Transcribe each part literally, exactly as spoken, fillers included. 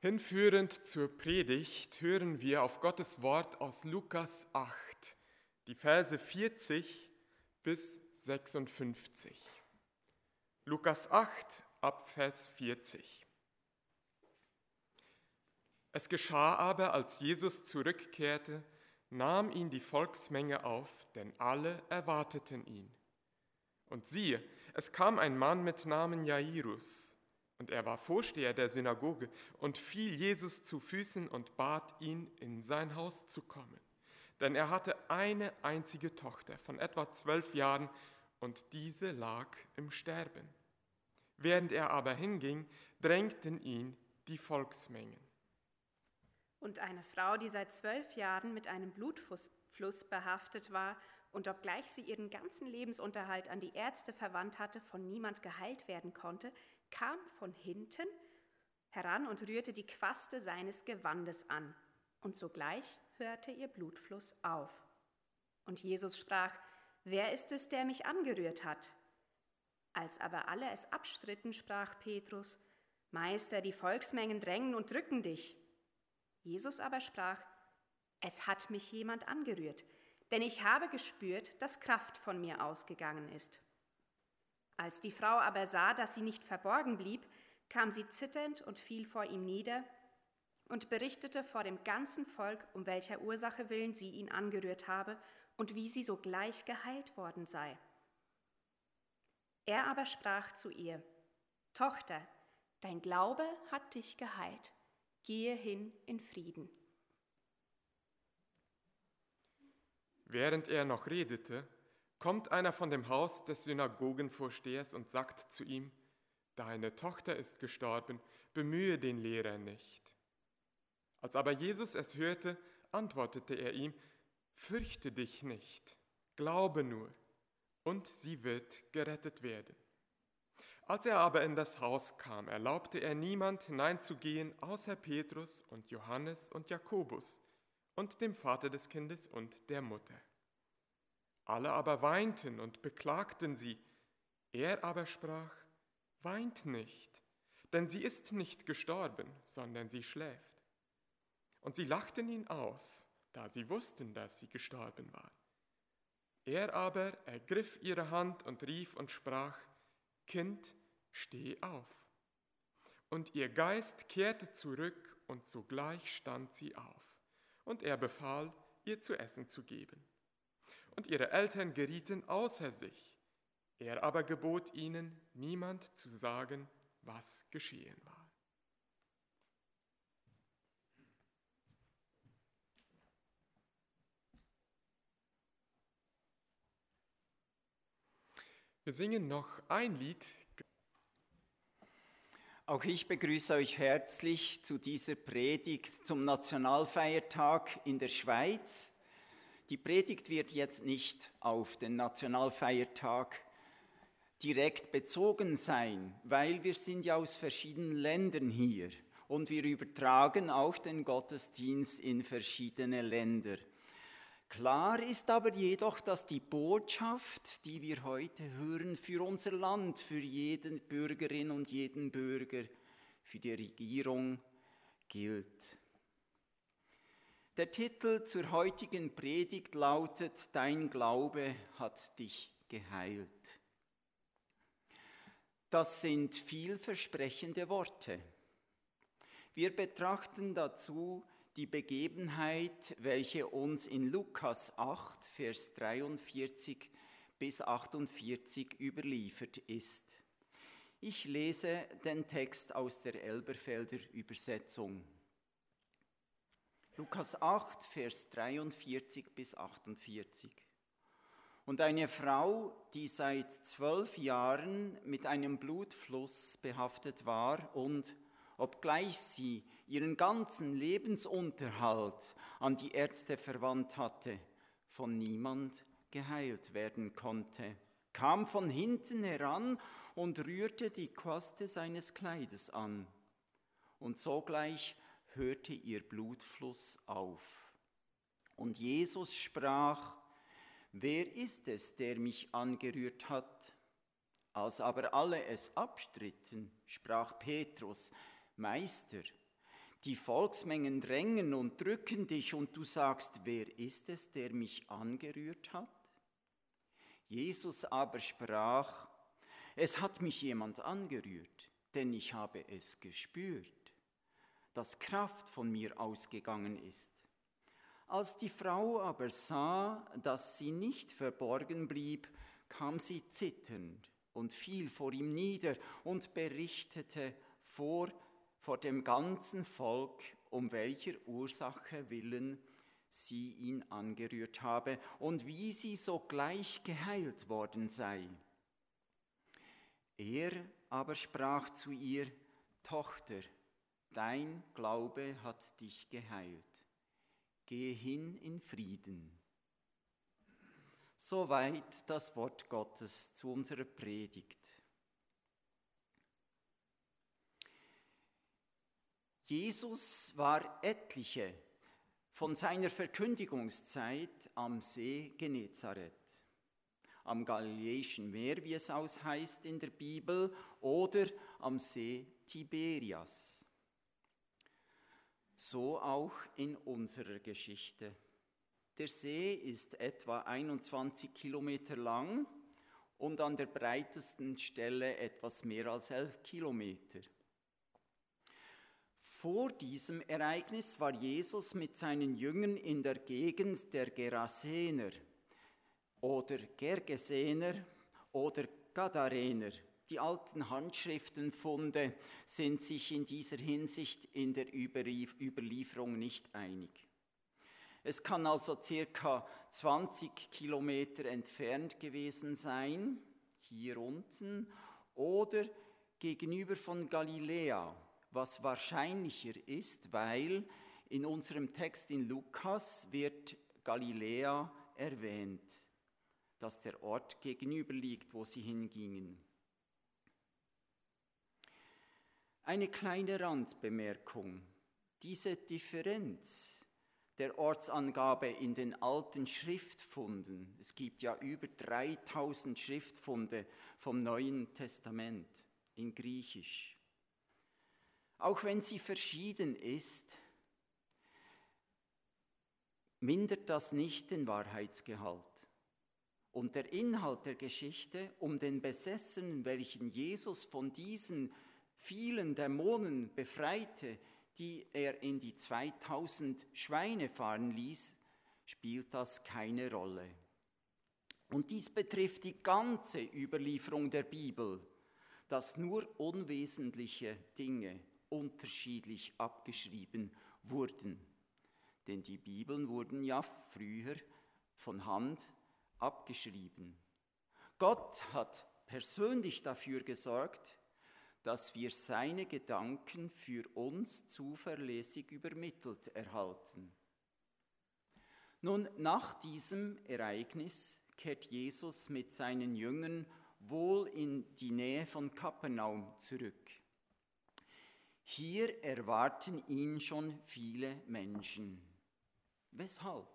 Hinführend zur Predigt hören wir auf Gottes Wort aus Lukas acht, die Verse vierzig bis sechsundfünfzig. Lukas acht, ab Vers vierzig. Es geschah aber, als Jesus zurückkehrte, nahm ihn die Volksmenge auf, denn alle erwarteten ihn. Und siehe, es kam ein Mann mit Namen Jairus, und er war Vorsteher der Synagoge und fiel Jesus zu Füßen und bat ihn, in sein Haus zu kommen. Denn er hatte eine einzige Tochter von etwa zwölf Jahren, und diese lag im Sterben. Während er aber hinging, drängten ihn die Volksmengen. Und eine Frau, die seit zwölf Jahren mit einem Blutfluss behaftet war und obgleich sie ihren ganzen Lebensunterhalt an die Ärzte verwandt hatte, von niemand geheilt werden konnte, kam von hinten heran und rührte die Quaste seines Gewandes an. Und sogleich hörte ihr Blutfluss auf. Und Jesus sprach: Wer ist es, der mich angerührt hat? Als aber alle es abstritten, sprach Petrus: Meister, die Volksmengen drängen und drücken dich. Jesus aber sprach: Es hat mich jemand angerührt, denn ich habe gespürt, dass Kraft von mir ausgegangen ist. Als die Frau aber sah, dass sie nicht verborgen blieb, kam sie zitternd und fiel vor ihm nieder und berichtete vor dem ganzen Volk, um welcher Ursache willen sie ihn angerührt habe und wie sie sogleich geheilt worden sei. Er aber sprach zu ihr: Tochter, dein Glaube hat dich geheilt. Gehe hin in Frieden. Während er noch redete, kommt einer von dem Haus des Synagogenvorstehers und sagt zu ihm: Deine Tochter ist gestorben, bemühe den Lehrer nicht. Als aber Jesus es hörte, antwortete er ihm: Fürchte dich nicht, glaube nur, und sie wird gerettet werden. Als er aber in das Haus kam, erlaubte er niemand hineinzugehen, außer Petrus und Johannes und Jakobus und dem Vater des Kindes und der Mutter. Alle aber weinten und beklagten sie. Er aber sprach: Weint nicht, denn sie ist nicht gestorben, sondern sie schläft. Und sie lachten ihn aus, da sie wussten, dass sie gestorben war. Er aber ergriff ihre Hand und rief und sprach: Kind, steh auf. Und ihr Geist kehrte zurück, und sogleich stand sie auf. Und er befahl, ihr zu essen zu geben. Und ihre Eltern gerieten außer sich. Er aber gebot ihnen, niemand zu sagen, was geschehen war. Wir singen noch ein Lied. Auch ich begrüße euch herzlich zu dieser Predigt zum Nationalfeiertag in der Schweiz. Die Predigt wird jetzt nicht auf den Nationalfeiertag direkt bezogen sein, weil wir sind ja aus verschiedenen Ländern hier und wir übertragen auch den Gottesdienst in verschiedene Länder. Klar ist aber jedoch, dass die Botschaft, die wir heute hören, für unser Land, für jede Bürgerin und jeden Bürger, für die Regierung gilt. Der Titel zur heutigen Predigt lautet: Dein Glaube hat dich geheilt. Das sind vielversprechende Worte. Wir betrachten dazu die Begebenheit, welche uns in Lukas acht, Vers dreiundvierzig bis achtundvierzig überliefert ist. Ich lese den Text aus der Elberfelder Übersetzung. Lukas acht, Vers dreiundvierzig bis achtundvierzig. Und eine Frau, die seit zwölf Jahren mit einem Blutfluss behaftet war und, obgleich sie ihren ganzen Lebensunterhalt an die Ärzte verwandt hatte, von niemand geheilt werden konnte, kam von hinten heran und rührte die Quaste seines Kleides an. Und sogleich hörte ihr Blutfluss auf. Und Jesus sprach: Wer ist es, der mich angerührt hat? Als aber alle es abstritten, sprach Petrus: Meister, Die Volksmengen drängen und drücken dich und du sagst, wer ist es, der mich angerührt hat? Jesus aber sprach, es hat mich jemand angerührt, denn ich habe es gespürt, dass Kraft von mir ausgegangen ist. Als die Frau aber sah, dass sie nicht verborgen blieb, kam sie zitternd und fiel vor ihm nieder und berichtete vor vor dem ganzen Volk, um welcher Ursache willen sie ihn angerührt habe und wie sie sogleich geheilt worden sei. Er aber sprach zu ihr, Tochter, dein Glaube hat dich geheilt. Gehe hin in Frieden. Soweit das Wort Gottes zu unserer Predigt. Jesus war etliche von seiner Verkündigungszeit am See Genezareth, am Galiläischen Meer, wie es ausheißt in der Bibel, oder am See Tiberias. So auch in unserer Geschichte. Der See ist etwa einundzwanzig Kilometer lang und an der breitesten Stelle etwas mehr als elf Kilometer. Vor diesem Ereignis war Jesus mit seinen Jüngern in der Gegend der Gerasener oder Gergesener oder Gadarener. Die alten Handschriftenfunde sind sich in dieser Hinsicht in der Überlieferung nicht einig. Es kann also circa zwanzig Kilometer entfernt gewesen sein, hier unten, oder gegenüber von Galiläa, was wahrscheinlicher ist, weil in unserem Text in Lukas wird Galiläa erwähnt, dass der Ort gegenüber liegt, wo sie hingingen. Eine kleine Randbemerkung. Diese Differenz der Ortsangabe in den alten Schriftfunden, es gibt ja über dreitausend Schriftfunde vom Neuen Testament in Griechisch, auch wenn sie verschieden ist, mindert das nicht den Wahrheitsgehalt. Und der Inhalt der Geschichte um den Besessenen, welchen Jesus von diesen vielen Dämonen befreite, die er in die zweitausend Schweine fahren ließ, spielt das keine Rolle. Und dies betrifft die ganze Überlieferung der Bibel, dass nur unwesentliche Dinge unterschiedlich abgeschrieben wurden. Denn die Bibeln wurden ja früher von Hand abgeschrieben. Gott hat persönlich dafür gesorgt, dass wir seine Gedanken für uns zuverlässig übermittelt erhalten. Nun, nach diesem Ereignis kehrt Jesus mit seinen Jüngern wohl in die Nähe von Kapernaum zurück. Hier erwarten ihn schon viele Menschen. Weshalb?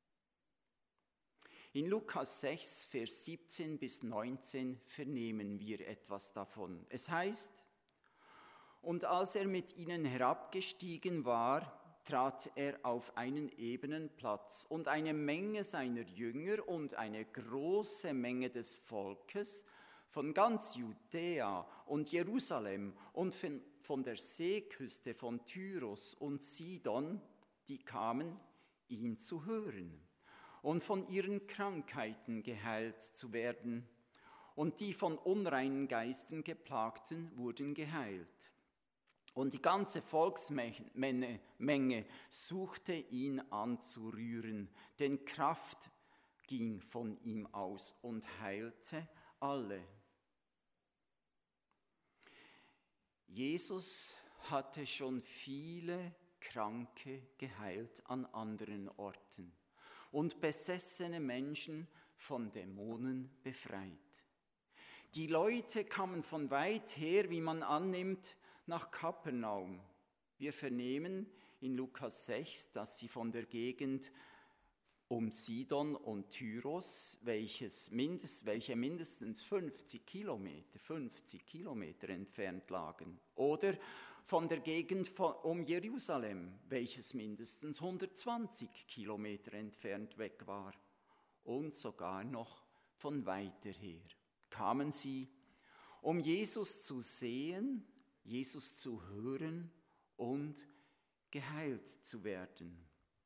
In Lukas sechs, Vers siebzehn bis neunzehn vernehmen wir etwas davon. Es heißt, und als er mit ihnen herabgestiegen war, trat er auf einen ebenen Platz, und eine Menge seiner Jünger und eine große Menge des Volkes von ganz Judäa und Jerusalem und von, von der Seeküste von Tyrus und Sidon, die kamen, ihn zu hören und von ihren Krankheiten geheilt zu werden. Und die von unreinen Geistern geplagten wurden geheilt. Und die ganze Volksmenge Menge suchte ihn anzurühren, denn Kraft ging von ihm aus und heilte alle. Jesus hatte schon viele Kranke geheilt an anderen Orten und besessene Menschen von Dämonen befreit. Die Leute kamen von weit her, wie man annimmt, nach Kapernaum. Wir vernehmen in Lukas sechs, dass sie von der Gegend um Sidon und Tyros, welches mindest, welche mindestens fünfzig Kilometer, fünfzig Kilometer entfernt lagen, oder von der Gegend von, um Jerusalem, welches mindestens hundertzwanzig Kilometer entfernt weg war, und sogar noch von weiter her kamen sie, um Jesus zu sehen, Jesus zu hören und geheilt zu werden.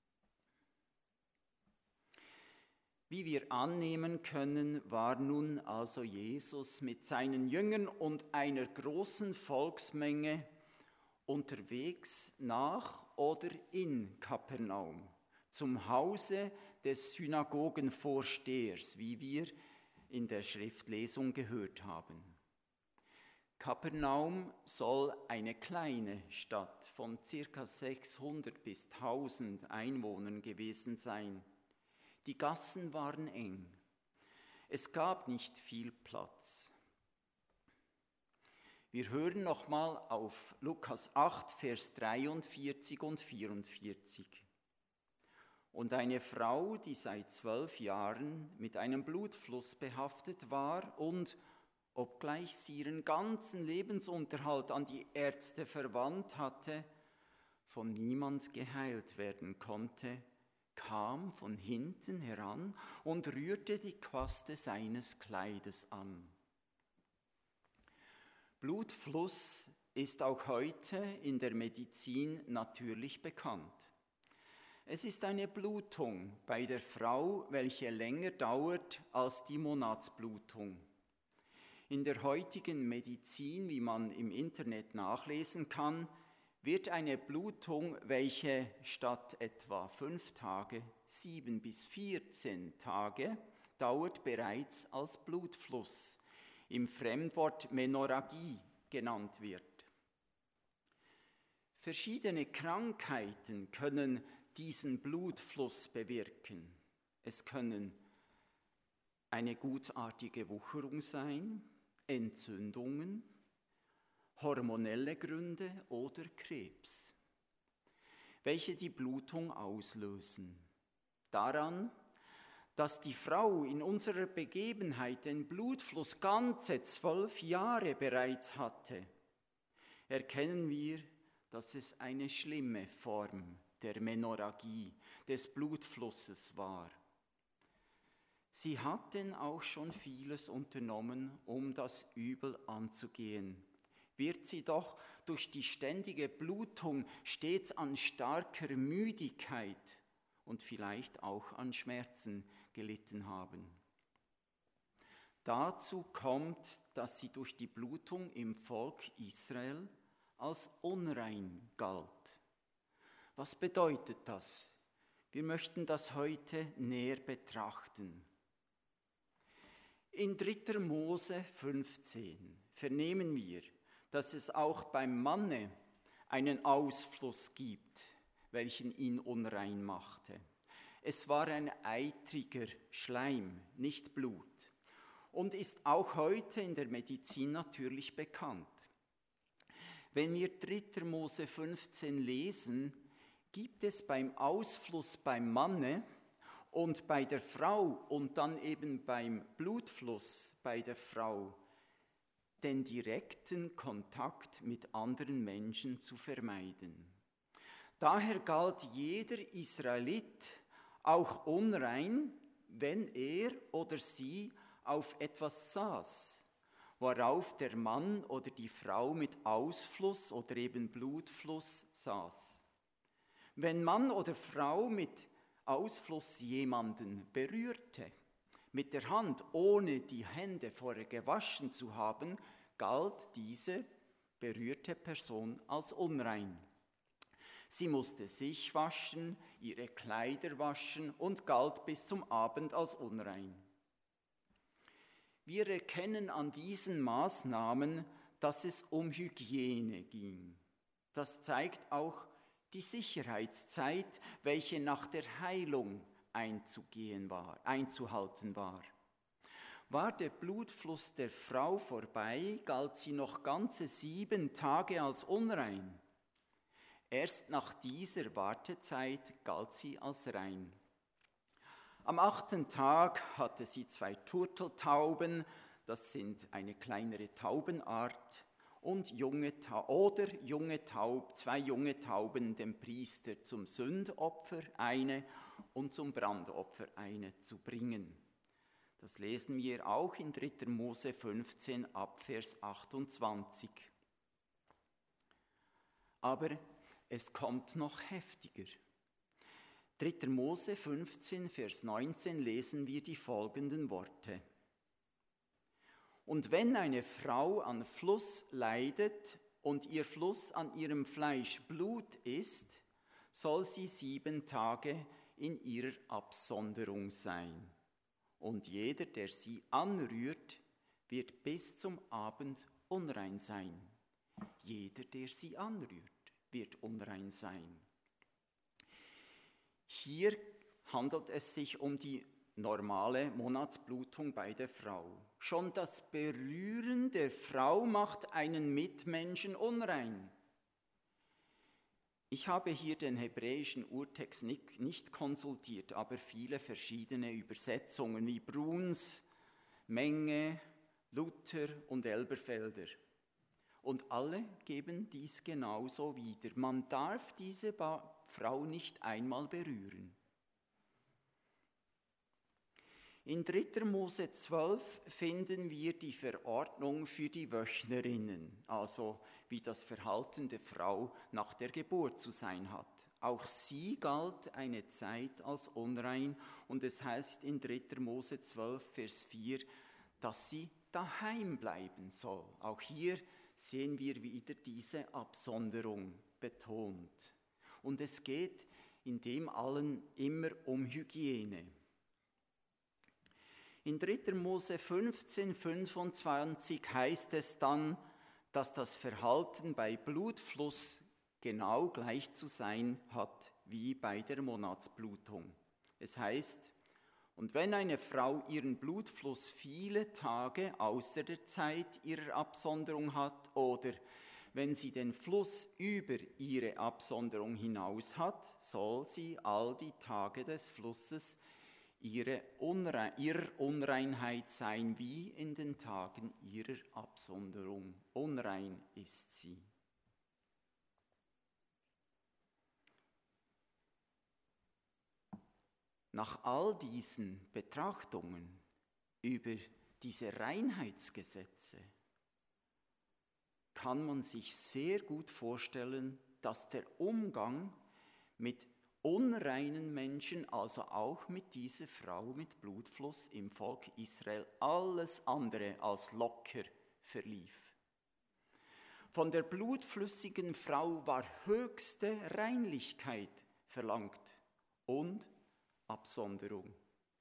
Wie wir annehmen können, war nun also Jesus mit seinen Jüngern und einer großen Volksmenge unterwegs nach oder in Kapernaum, zum Hause des Synagogenvorstehers, wie wir in der Schriftlesung gehört haben. Kapernaum soll eine kleine Stadt von ca. sechshundert bis tausend Einwohnern gewesen sein. Die Gassen waren eng. Es gab nicht viel Platz. Wir hören nochmal auf Lukas acht, Vers dreiundvierzig und vierundvierzig. Und eine Frau, die seit zwölf Jahren mit einem Blutfluss behaftet war und, obgleich sie ihren ganzen Lebensunterhalt an die Ärzte verwandt hatte, von niemand geheilt werden konnte, kam von hinten heran und rührte die Quaste seines Kleides an. Blutfluss ist auch heute in der Medizin natürlich bekannt. Es ist eine Blutung bei der Frau, welche länger dauert als die Monatsblutung. In der heutigen Medizin, wie man im Internet nachlesen kann, wird eine Blutung, welche statt etwa fünf Tage, sieben bis vierzehn Tage dauert, bereits als Blutfluss, im Fremdwort Menorrhagie genannt wird. Verschiedene Krankheiten können diesen Blutfluss bewirken. Es können eine gutartige Wucherung sein, Entzündungen, hormonelle Gründe oder Krebs, welche die Blutung auslösen. Daran, dass die Frau in unserer Begebenheit den Blutfluss ganze zwölf Jahre bereits hatte, erkennen wir, dass es eine schlimme Form der Menorrhagie, des Blutflusses war. Sie hatten auch schon vieles unternommen, um das Übel anzugehen. Wird sie doch durch die ständige Blutung stets an starker Müdigkeit und vielleicht auch an Schmerzen gelitten haben. Dazu kommt, dass sie durch die Blutung im Volk Israel als unrein galt. Was bedeutet das? Wir möchten das heute näher betrachten. In dritter Mose fünfzehn vernehmen wir, dass es auch beim Manne einen Ausfluss gibt, welchen ihn unrein machte. Es war ein eitriger Schleim, nicht Blut, und ist auch heute in der Medizin natürlich bekannt. Wenn wir dritter Mose fünfzehn lesen, gibt es beim Ausfluss beim Manne und bei der Frau und dann eben beim Blutfluss bei der Frau den direkten Kontakt mit anderen Menschen zu vermeiden. Daher galt jeder Israelit auch unrein, wenn er oder sie auf etwas saß, worauf der Mann oder die Frau mit Ausfluss oder eben Blutfluss saß. Wenn Mann oder Frau mit Ausfluss jemanden berührte, mit der Hand, ohne die Hände vorher gewaschen zu haben, galt diese berührte Person als unrein. Sie musste sich waschen, ihre Kleider waschen und galt bis zum Abend als unrein. Wir erkennen an diesen Maßnahmen, dass es um Hygiene ging. Das zeigt auch die Sicherheitszeit, welche nach der Heilung einzugehen war, einzuhalten war. War der Blutfluss der Frau vorbei, galt sie noch ganze sieben Tage als unrein. Erst nach dieser Wartezeit galt sie als rein. Am achten Tag hatte sie zwei Turteltauben, das sind eine kleinere Taubenart, und junge Ta- oder junge Taub, zwei junge Tauben dem Priester zum Sündopfer eine und zum Brandopfer eine zu bringen. Das lesen wir auch in dritter Mose fünfzehn ab Vers achtundzwanzig. Aber es kommt noch heftiger. dritter Mose fünfzehn, Vers neunzehn lesen wir die folgenden Worte. Und wenn eine Frau an Fluss leidet und ihr Fluss an ihrem Fleisch Blut ist, soll sie sieben Tage in ihrer Absonderung sein. Und jeder, der sie anrührt, wird bis zum Abend unrein sein. Jeder, der sie anrührt, wird unrein sein. Hier handelt es sich um die normale Monatsblutung bei der Frau. Schon das Berühren der Frau macht einen Mitmenschen unrein. Ich habe hier den hebräischen Urtext nicht, nicht konsultiert, aber viele verschiedene Übersetzungen wie Bruns, Menge, Luther und Elberfelder. Und alle geben dies genauso wieder. Man darf diese ba- Frau nicht einmal berühren. In dritter Mose zwölf finden wir die Verordnung für die Wöchnerinnen, also wie das Verhalten der Frau nach der Geburt zu sein hat. Auch sie galt eine Zeit als unrein und es heißt in dritter Mose zwölf, Vers vier, dass sie daheim bleiben soll. Auch hier sehen wir wieder diese Absonderung betont. Und es geht in dem allen immer um Hygiene. In dritter Mose fünfzehn, fünfundzwanzig heißt es dann, dass das Verhalten bei Blutfluss genau gleich zu sein hat wie bei der Monatsblutung. Es heißt, und wenn eine Frau ihren Blutfluss viele Tage außer der Zeit ihrer Absonderung hat oder wenn sie den Fluss über ihre Absonderung hinaus hat, soll sie all die Tage des Flusses ihre Unrein, ihrer Unreinheit sein, wie in den Tagen ihrer Absonderung. Unrein ist sie. Nach all diesen Betrachtungen über diese Reinheitsgesetze kann man sich sehr gut vorstellen, dass der Umgang mit unreinen Menschen, also auch mit dieser Frau mit Blutfluss im Volk Israel, alles andere als locker verlief. Von der blutflüssigen Frau war höchste Reinlichkeit verlangt und Absonderung.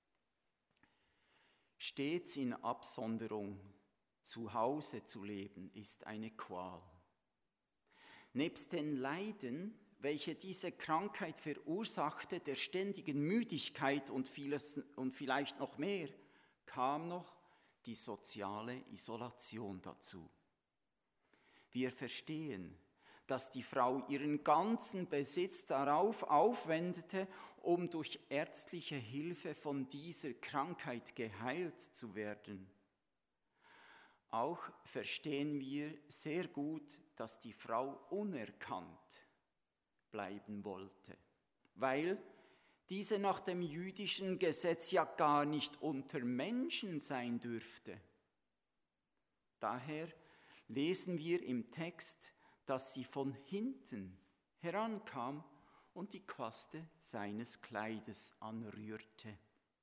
Stets in Absonderung zu Hause zu leben, ist eine Qual. Nebst den Leiden, welche diese Krankheit verursachte, der ständigen Müdigkeit und vieles und vielleicht noch mehr, kam noch die soziale Isolation dazu. Wir verstehen, dass die Frau ihren ganzen Besitz darauf aufwendete, um durch ärztliche Hilfe von dieser Krankheit geheilt zu werden. Auch verstehen wir sehr gut, dass die Frau unerkannt bleiben wollte, weil diese nach dem jüdischen Gesetz ja gar nicht unter Menschen sein dürfte. Daher lesen wir im Text, dass sie von hinten herankam und die Quaste seines Kleides anrührte.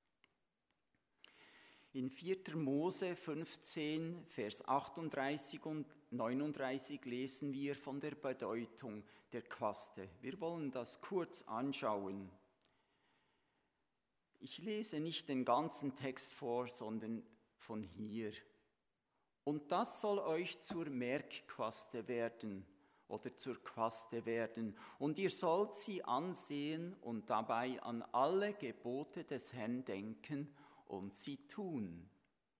In vierter Mose fünfzehn, Vers achtunddreißig und neununddreißig lesen wir von der Bedeutung der Quaste. Wir wollen das kurz anschauen. Ich lese nicht den ganzen Text vor, sondern von hier. Und das soll euch zur Merkquaste werden oder zur Quaste werden. Und ihr sollt sie ansehen und dabei an alle Gebote des Herrn denken und sie tun.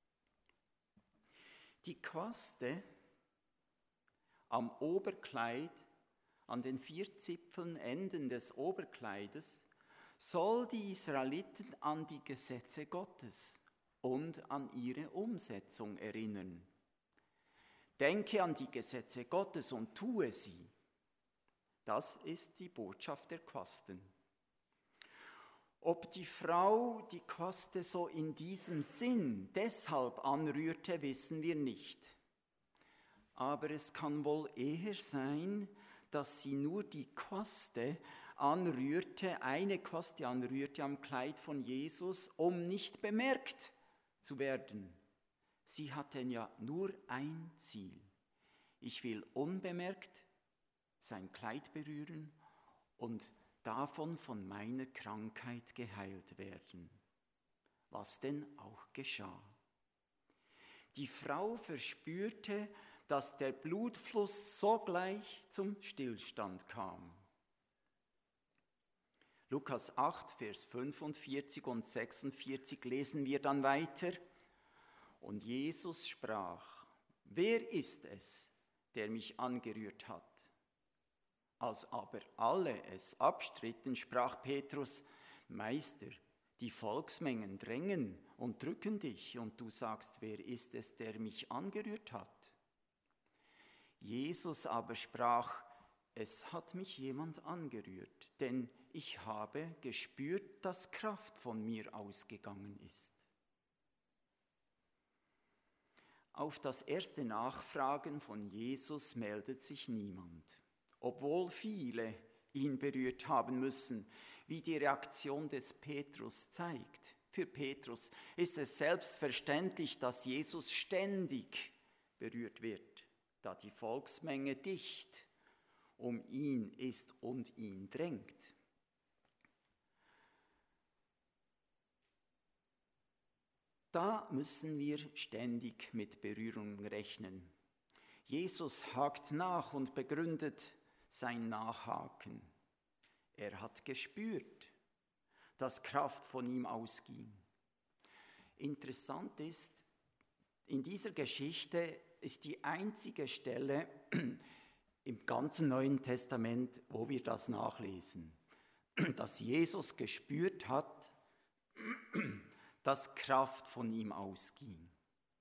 Die Quaste am Oberkleid, an den vier Zipfeln Enden des Oberkleides, soll die Israeliten an die Gesetze Gottes und an ihre Umsetzung erinnern. Denke an die Gesetze Gottes und tue sie. Das ist die Botschaft der Quasten. Ob die Frau die Quaste so in diesem Sinn deshalb anrührte, wissen wir nicht. Aber es kann wohl eher sein, dass sie nur die Quaste anrührte, eine Quaste anrührte am Kleid von Jesus, um nicht bemerkt zu werden. Sie hatten ja nur ein Ziel. Ich will unbemerkt sein Kleid berühren und davon von meiner Krankheit geheilt werden. Was denn auch geschah. Die Frau verspürte, dass der Blutfluss sogleich zum Stillstand kam. Lukas acht, Vers fünfundvierzig und sechsundvierzig lesen wir dann weiter. Und Jesus sprach: Wer ist es, der mich angerührt hat? Als aber alle es abstritten, sprach Petrus: Meister, die Volksmengen drängen und drücken dich, und du sagst, wer ist es, der mich angerührt hat? Jesus aber sprach: Es hat mich jemand angerührt, denn ich habe gespürt, dass Kraft von mir ausgegangen ist. Auf das erste Nachfragen von Jesus meldet sich niemand, obwohl viele ihn berührt haben müssen, wie die Reaktion des Petrus zeigt. Für Petrus ist es selbstverständlich, dass Jesus ständig berührt wird, da die Volksmenge dicht um ihn ist und ihn drängt. Da müssen wir ständig mit Berührungen rechnen. Jesus hakt nach und begründet sein Nachhaken. Er hat gespürt, dass Kraft von ihm ausging. Interessant ist, in dieser Geschichte ist die einzige Stelle im ganzen Neuen Testament, wo wir das nachlesen, dass Jesus gespürt hat, dass Kraft von ihm ausging.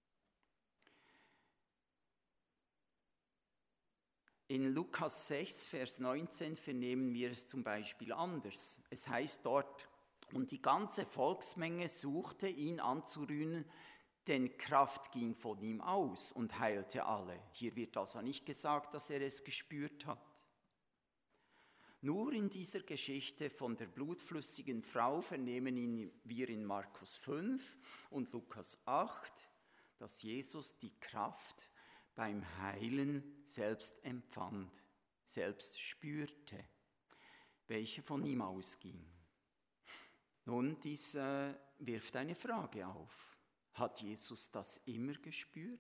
In Lukas sechs, Vers neunzehn vernehmen wir es zum Beispiel anders. Es heißt dort: Und die ganze Volksmenge suchte ihn anzurühren, denn Kraft ging von ihm aus und heilte alle. Hier wird also nicht gesagt, dass er es gespürt hat. Nur in dieser Geschichte von der blutflüssigen Frau vernehmen wir in Markus fünf und Lukas acht, dass Jesus die Kraft beim Heilen selbst empfand, selbst spürte, welche von ihm ausging. Nun, dies äh, wirft eine Frage auf. Hat Jesus das immer gespürt?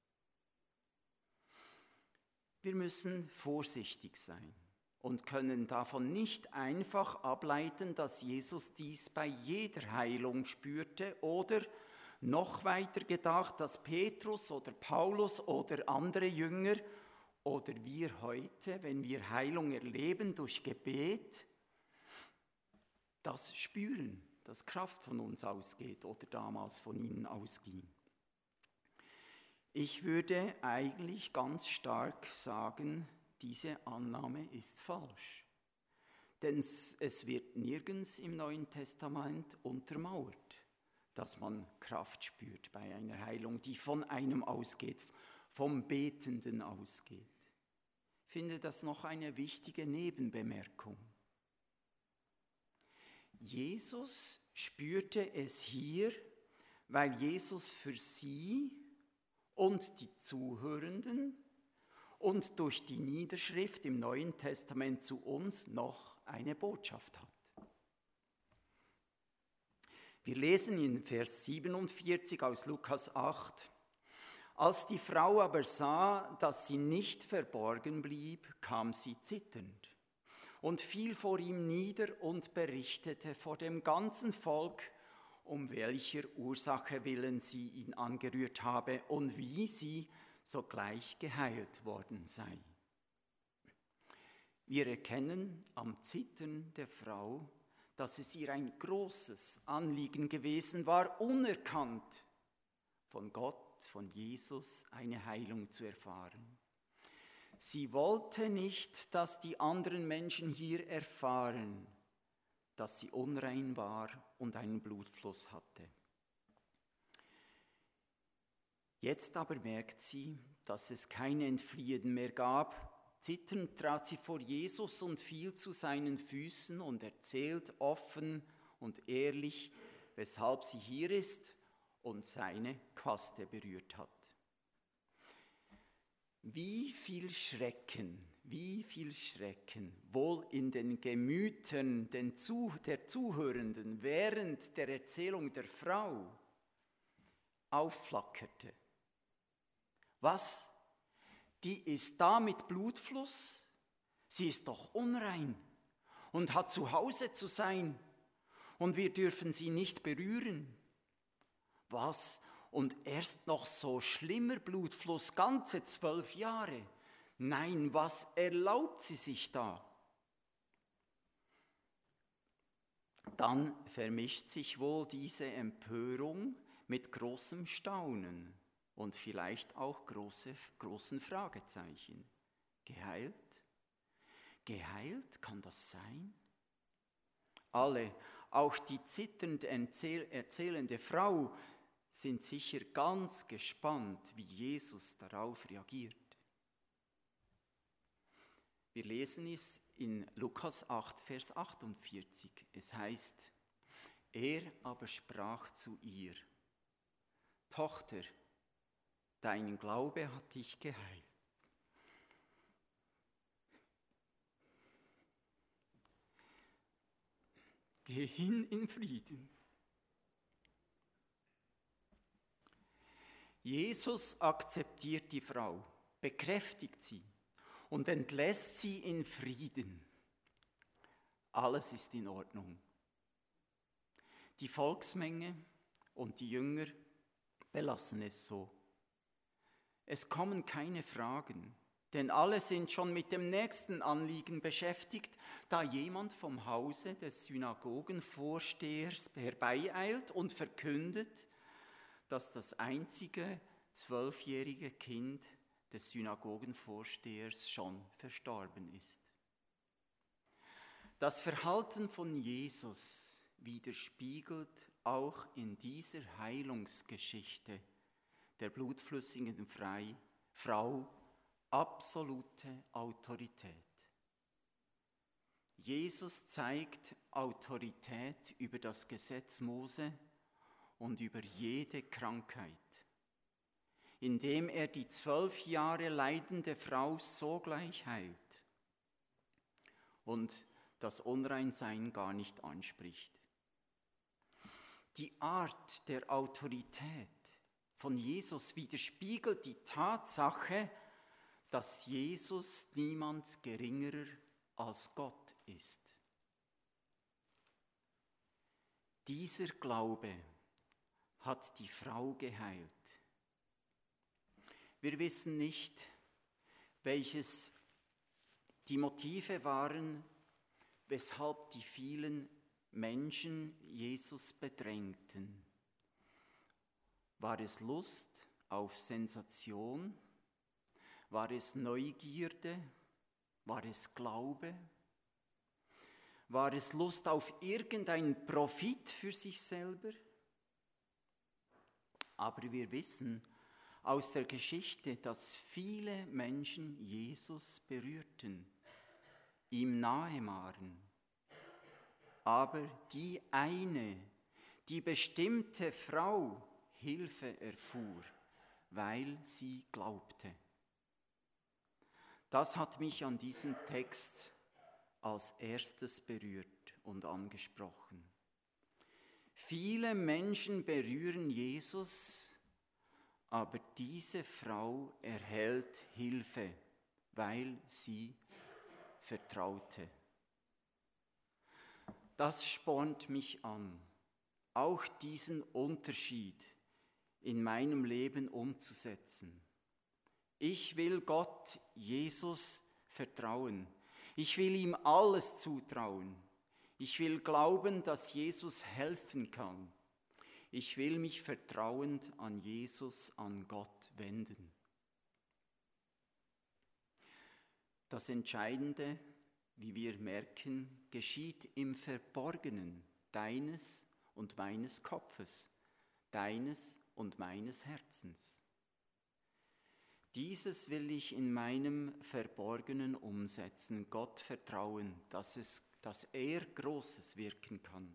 Wir müssen vorsichtig sein und können davon nicht einfach ableiten, dass Jesus dies bei jeder Heilung spürte, oder noch weiter gedacht, dass Petrus oder Paulus oder andere Jünger oder wir heute, wenn wir Heilung erleben durch Gebet, das spüren, dass Kraft von uns ausgeht oder damals von ihnen ausging. Ich würde eigentlich ganz stark sagen, diese Annahme ist falsch. Denn es wird nirgends im Neuen Testament untermauert, dass man Kraft spürt bei einer Heilung, die von einem ausgeht, vom Betenden ausgeht. Ich finde das noch eine wichtige Nebenbemerkung. Jesus spürte es hier, weil Jesus für sie und die Zuhörenden und durch die Niederschrift im Neuen Testament zu uns noch eine Botschaft hat. Wir lesen in Vers siebenundvierzig aus Lukas acht. Als die Frau aber sah, dass sie nicht verborgen blieb, kam sie zitternd und fiel vor ihm nieder und berichtete vor dem ganzen Volk, um welcher Ursache willen sie ihn angerührt habe und wie sie sogleich geheilt worden sei. Wir erkennen am Zittern der Frau, dass es ihr ein großes Anliegen gewesen war, unerkannt von Gott Gott, von Jesus, eine Heilung zu erfahren. Sie wollte nicht, dass die anderen Menschen hier erfahren, dass sie unrein war und einen Blutfluss hatte. Jetzt aber merkt sie, dass es kein Entfliehen mehr gab. Zitternd trat sie vor Jesus und fiel zu seinen Füßen und erzählt offen und ehrlich, weshalb sie hier ist und seine Quaste berührt hat. Wie viel Schrecken, wie viel Schrecken wohl in den Gemütern den Zu- der Zuhörenden während der Erzählung der Frau aufflackerte. Was? Die ist da mit Blutfluss? Sie ist doch unrein und hat zu Hause zu sein und wir dürfen sie nicht berühren. Was? Und erst noch so schlimmer Blutfluss, ganze zwölf Jahre. Nein, was erlaubt sie sich da? Dann vermischt sich wohl diese Empörung mit großem Staunen und vielleicht auch große, großen Fragezeichen. Geheilt? Geheilt, kann das sein? Alle, auch die zitternd erzähl- erzählende Frau, sind sicher ganz gespannt, wie Jesus darauf reagiert. Wir lesen es in Lukas acht, Vers achtundvierzig. Es heißt, er aber sprach zu ihr, Tochter, dein Glaube hat dich geheilt. Geh hin in Frieden. Jesus akzeptiert die Frau, bekräftigt sie und entlässt sie in Frieden. Alles ist in Ordnung. Die Volksmenge und die Jünger belassen es so. Es kommen keine Fragen, denn alle sind schon mit dem nächsten Anliegen beschäftigt, da jemand vom Hause des Synagogenvorstehers herbeieilt und verkündet, dass das einzige zwölfjährige Kind des Synagogenvorstehers schon verstorben ist. Das Verhalten von Jesus widerspiegelt auch in dieser Heilungsgeschichte der blutflüssigen Frau absolute Autorität. Jesus zeigt Autorität über das Gesetz Mose und über jede Krankheit, indem er die zwölf Jahre leidende Frau sogleich heilt und das Unreinsein gar nicht anspricht. Die Art der Autorität von Jesus widerspiegelt die Tatsache, dass Jesus niemand geringerer als Gott ist. Dieser Glaube hat die Frau geheilt. Wir wissen nicht, welches die Motive waren, weshalb die vielen Menschen Jesus bedrängten. War es Lust auf Sensation? War es Neugierde? War es Glaube? War es Lust auf irgendeinen Profit für sich selber? Aber wir wissen aus der Geschichte, dass viele Menschen Jesus berührten, ihm nahe waren. Aber die eine, die bestimmte Frau Hilfe erfuhr, weil sie glaubte. Das hat mich an diesem Text als erstes berührt und angesprochen. Viele Menschen berühren Jesus, aber diese Frau erhält Hilfe, weil sie vertraute. Das spornt mich an, auch diesen Unterschied in meinem Leben umzusetzen. Ich will Gott, Jesus, vertrauen. Ich will ihm alles zutrauen. Ich will glauben, dass Jesus helfen kann. Ich will mich vertrauend an Jesus, an Gott wenden. Das Entscheidende, wie wir merken, geschieht im Verborgenen deines und meines Kopfes, deines und meines Herzens. Dieses will ich in meinem Verborgenen umsetzen, Gott vertrauen, dass, es, dass er Großes wirken kann.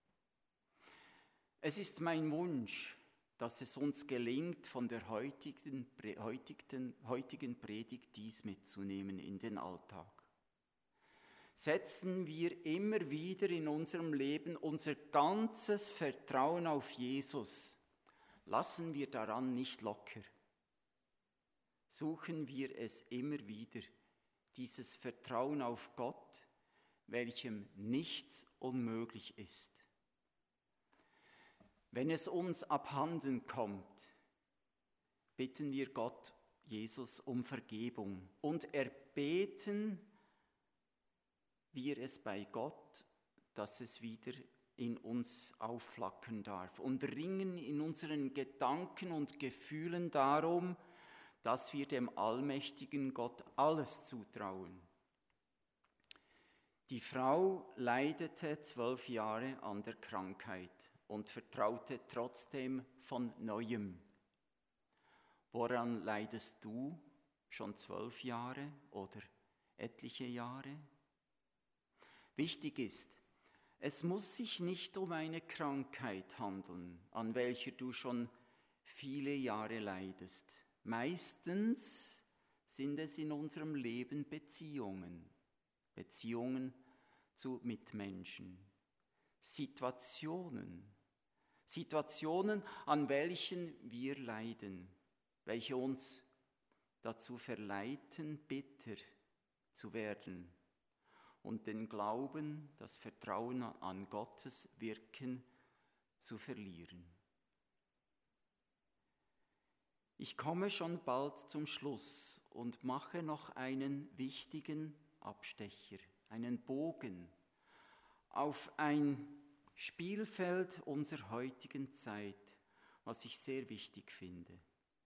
Es ist mein Wunsch, dass es uns gelingt, von der heutigen, heutigen, heutigen Predigt dies mitzunehmen in den Alltag. Setzen wir immer wieder in unserem Leben unser ganzes Vertrauen auf Jesus. Lassen wir daran nicht locker. Suchen wir es immer wieder, dieses Vertrauen auf Gott, welchem nichts unmöglich ist. Wenn es uns abhanden kommt, bitten wir Gott, Jesus, um Vergebung und erbeten wir es bei Gott, dass es wieder in uns aufflackern darf und ringen in unseren Gedanken und Gefühlen darum, dass wir dem allmächtigen Gott alles zutrauen. Die Frau leidete zwölf Jahre an der Krankheit und vertraute trotzdem von Neuem. Woran leidest du schon zwölf Jahre oder etliche Jahre? Wichtig ist, es muss sich nicht um eine Krankheit handeln, an welcher du schon viele Jahre leidest. Meistens sind es in unserem Leben Beziehungen, Beziehungen zu Mitmenschen, Situationen, Situationen, an welchen wir leiden, welche uns dazu verleiten, bitter zu werden und den Glauben, das Vertrauen an Gottes Wirken zu verlieren. Ich komme schon bald zum Schluss und mache noch einen wichtigen Abstecher, einen Bogen auf ein Spielfeld unserer heutigen Zeit, was ich sehr wichtig finde.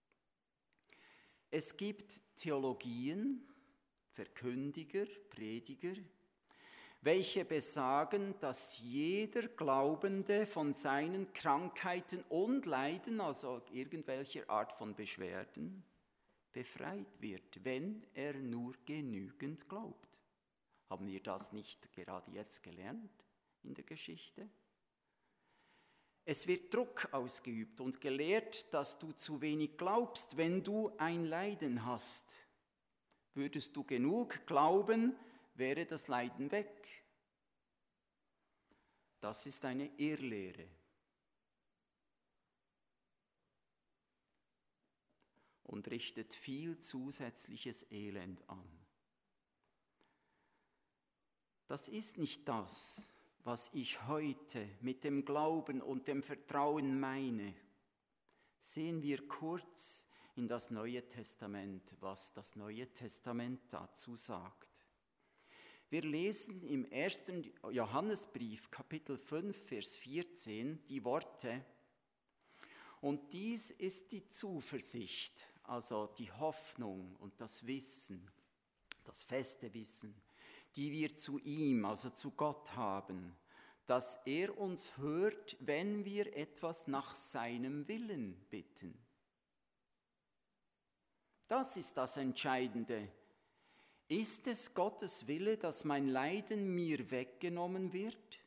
Es gibt Theologien, Verkündiger, Prediger, welche besagen, dass jeder Glaubende von seinen Krankheiten und Leiden, also irgendwelcher Art von Beschwerden, befreit wird, wenn er nur genügend glaubt. Haben wir das nicht gerade jetzt gelernt in der Geschichte? Es wird Druck ausgeübt und gelehrt, dass du zu wenig glaubst, wenn du ein Leiden hast. Würdest du genug glauben, wäre das Leiden weg. Das ist eine Irrlehre. Und richtet viel zusätzliches Elend an. Das ist nicht das, was ich heute mit dem Glauben und dem Vertrauen meine. Sehen wir kurz in das Neue Testament, was das Neue Testament dazu sagt. Wir lesen im ersten Johannesbrief, Kapitel fünf, Vers vierzehn, die Worte: Und dies ist die Zuversicht, also die Hoffnung und das Wissen, das feste Wissen, die wir zu ihm, also zu Gott haben, dass er uns hört, wenn wir etwas nach seinem Willen bitten. Das ist das Entscheidende. Ist es Gottes Wille, dass mein Leiden mir weggenommen wird?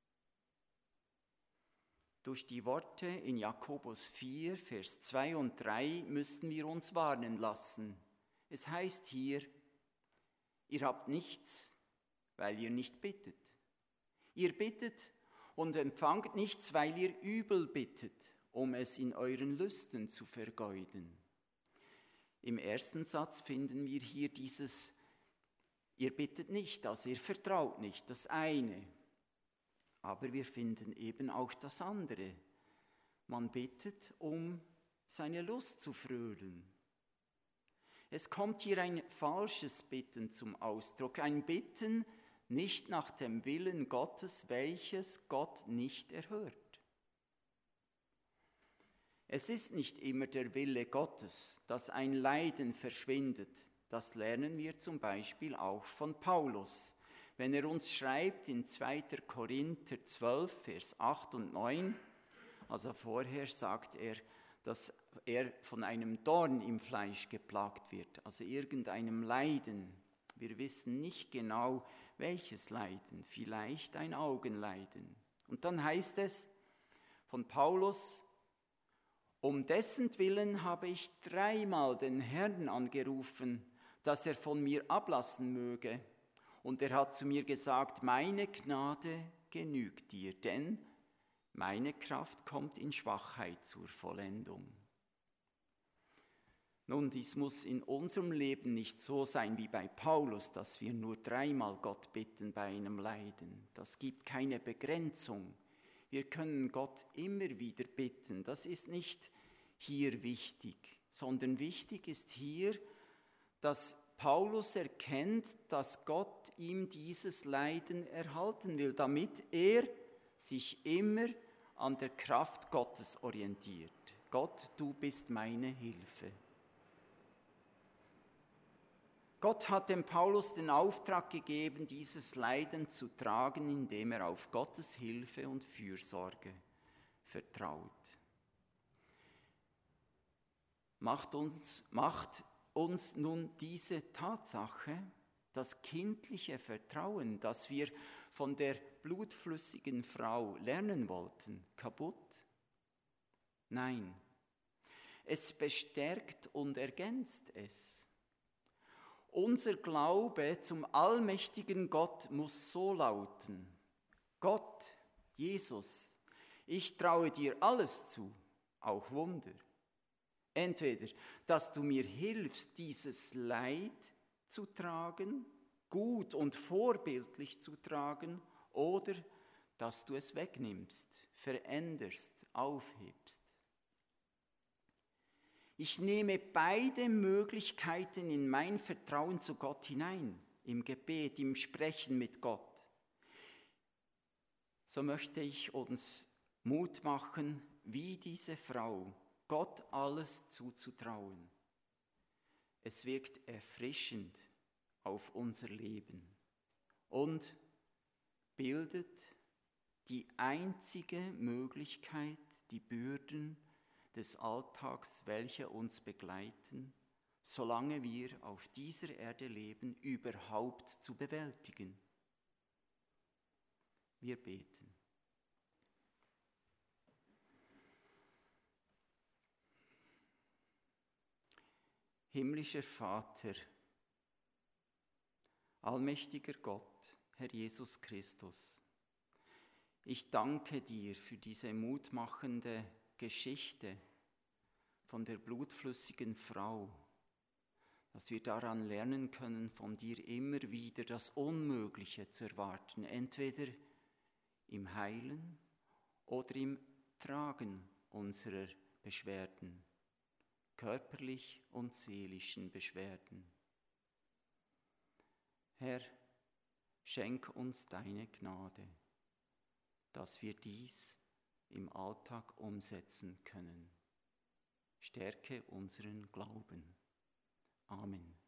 Durch die Worte in Jakobus vier, Vers zwei und drei müssen wir uns warnen lassen. Es heißt hier: Ihr habt nichts, weil ihr nicht bittet. Ihr bittet und empfangt nichts, weil ihr übel bittet, um es in euren Lüsten zu vergeuden. Im ersten Satz finden wir hier dieses: Ihr bittet nicht, also ihr vertraut nicht, das eine. Aber wir finden eben auch das andere. Man bittet, um seine Lust zu fröhlen. Es kommt hier ein falsches Bitten zum Ausdruck, ein Bitten nicht nach dem Willen Gottes, welches Gott nicht erhört. Es ist nicht immer der Wille Gottes, dass ein Leiden verschwindet. Das lernen wir zum Beispiel auch von Paulus, wenn er uns schreibt in zweiter Korinther zwölf, Vers acht und neun, also vorher sagt er, dass er von einem Dorn im Fleisch geplagt wird, also irgendeinem Leiden. Wir wissen nicht genau, welches Leiden, vielleicht ein Augenleiden. Und dann heißt es von Paulus, um dessen Willen habe ich dreimal den Herrn angerufen, dass er von mir ablassen möge. Und er hat zu mir gesagt, meine Gnade genügt dir, denn meine Kraft kommt in Schwachheit zur Vollendung. Nun, dies muss in unserem Leben nicht so sein wie bei Paulus, dass wir nur dreimal Gott bitten bei einem Leiden. Das gibt keine Begrenzung. Wir können Gott immer wieder bitten. Das ist nicht hier wichtig, sondern wichtig ist hier, dass Paulus erkennt, dass Gott ihm dieses Leiden erhalten will, damit er sich immer an der Kraft Gottes orientiert. Gott, du bist meine Hilfe. Gott hat dem Paulus den Auftrag gegeben, dieses Leiden zu tragen, indem er auf Gottes Hilfe und Fürsorge vertraut. Macht uns, macht uns nun diese Tatsache, das kindliche Vertrauen, das wir von der blutflüssigen Frau lernen wollten, kaputt? Nein, es bestärkt und ergänzt es. Unser Glaube zum allmächtigen Gott muss so lauten: Gott, Jesus, ich traue dir alles zu, auch Wunder. Entweder, dass du mir hilfst, dieses Leid zu tragen, gut und vorbildlich zu tragen, oder dass du es wegnimmst, veränderst, aufhebst. Ich nehme beide Möglichkeiten in mein Vertrauen zu Gott hinein, im Gebet, im Sprechen mit Gott. So möchte ich uns Mut machen, wie diese Frau, Gott alles zuzutrauen. Es wirkt erfrischend auf unser Leben und bildet die einzige Möglichkeit, die Bürden des Alltags, welche uns begleiten, solange wir auf dieser Erde leben, überhaupt zu bewältigen. Wir beten. Himmlischer Vater, allmächtiger Gott, Herr Jesus Christus, ich danke dir für diese mutmachende Geschichte von der blutflüssigen Frau, dass wir daran lernen können, von dir immer wieder das Unmögliche zu erwarten, entweder im Heilen oder im Tragen unserer Beschwerden, körperlich und seelischen Beschwerden. Herr, schenk uns deine Gnade, dass wir dies im Alltag umsetzen können. Stärke unseren Glauben. Amen.